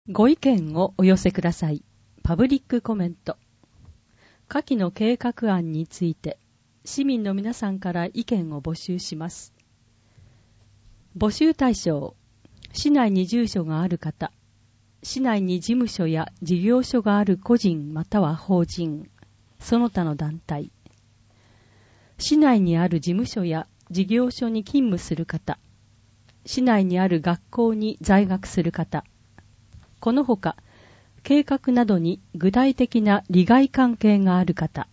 ご意見をお寄せください。パブリックコメント。下記の計画案について、市民の皆さんから意見を募集します。募集対象、市内に住所がある方、市内に事務所や事業所がある個人または法人、その他の団体、市内にある事務所や事業所に勤務する方、市内にある学校に在学する方、このほか、計画などに具体的な利害関係がある方、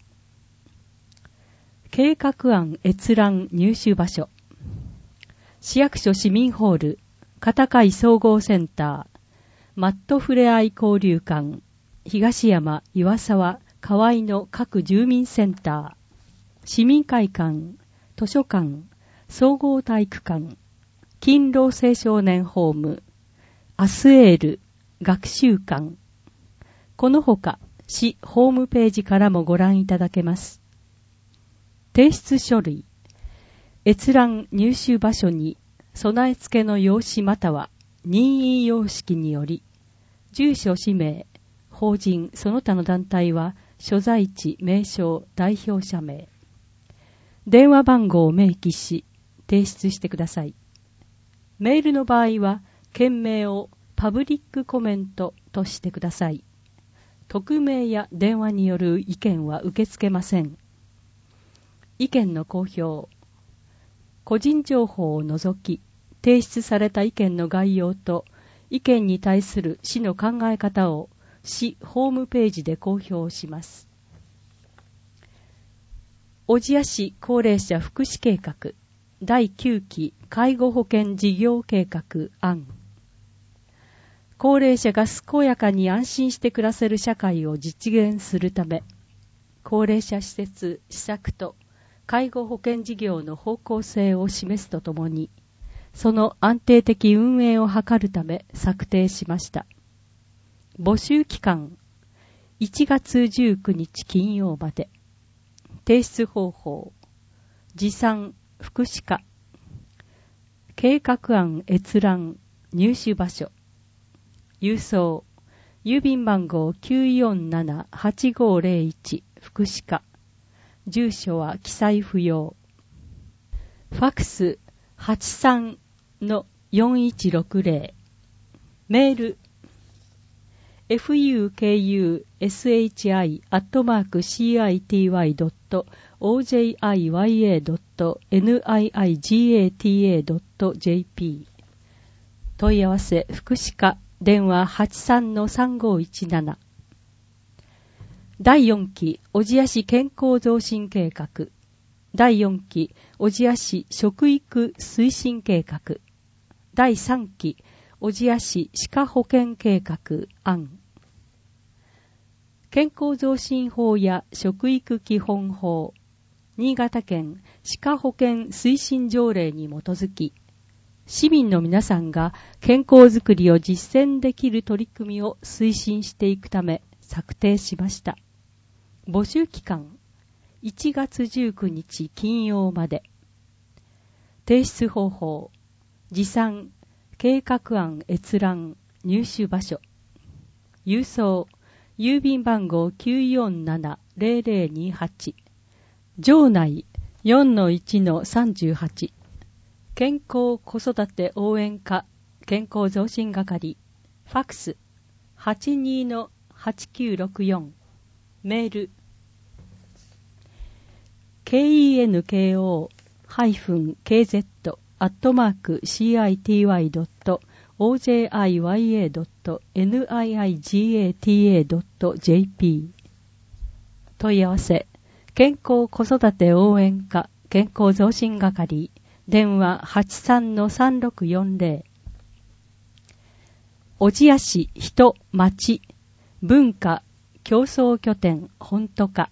計画案閲覧入手場所、市役所市民ホール、片貝総合センター、マットふれあい交流館、東山、岩沢、河合の各住民センター、市民会館、図書館、総合体育館、勤労青少年ホーム、アスエール、学習館、このほか市ホームページからもご覧いただけます。提出書類、閲覧入手場所に備え付けの用紙または任意様式により、住所氏名、法人その他の団体は所在地、名称、代表者名、電話番号を明記し提出してください。メールの場合は件名をパブリックコメントとしてください。匿名や電話による意見は受け付けません。意見の公表、個人情報を除き、提出された意見の概要と意見に対する市の考え方を市ホームページで公表します。小千谷市高齢者福祉計画第9期介護保険事業計画案。高齢者が健やかに安心して暮らせる社会を実現するため、高齢者施設施策と介護保険事業の方向性を示すとともに、その安定的運営を図るため策定しました。募集期間、1月19日金曜まで。提出方法、持参福祉課、計画案閲覧入手場所、郵送、郵便番号 947-8501 福祉課、住所は記載不要。ファクス 83-4160、メール、fukushicity@city.ojiya.niigata.jp 問い合わせ福祉課電話 83-3517。 第4期小千谷市健康増進計画、第4期小千谷市食育推進計画、第3期小千谷市歯科保険計画案。健康増進法や食育基本法、新潟県歯科保険推進条例に基づき、市民の皆さんが健康づくりを実践できる取り組みを推進していくため策定しました。募集期間、1月19日金曜まで。提出方法、持参、計画案閲覧、入手場所、郵送、郵便番号 947-0028、城内 4-1-38、健康子育て応援課健康増進係、ファクス 82-8964、メール、kenko-city.ojiya.niigata.jp 問い合わせ健康子育て応援課健康増進係電話 83-3640。 小千谷市人町文化競争拠点本都課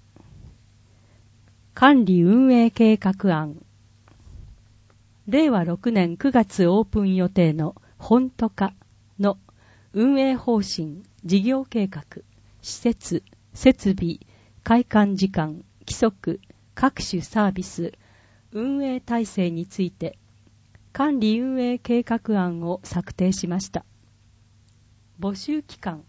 管理運営計画案。令和6年9月オープン予定の本都課の運営方針、事業計画、施設、設備、開館時間、規則、各種サービス、運営体制について管理運営計画案を策定しました。 募集期間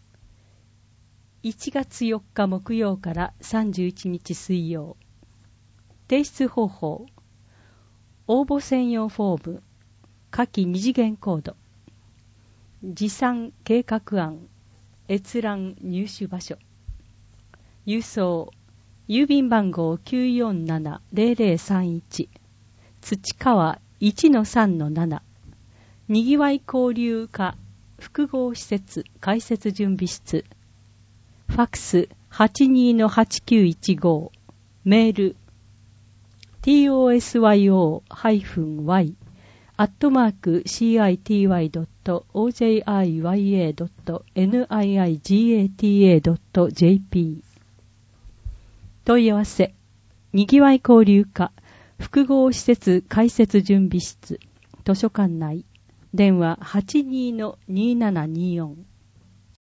1月4日木曜から31日水曜。提出方法、応募専用フォーム、下記2次元コード、持参計画案、閲覧入手場所、郵送、郵便番号 947-0031、土川 1-3-7、にぎわい交流課複合施設開設準備室、ファックス 82-8915、メール、tosyo-city.ojiya.niigata.jp。 問い合わせ、にぎわい交流課複合施設開設準備室、図書館内、電話 82-2724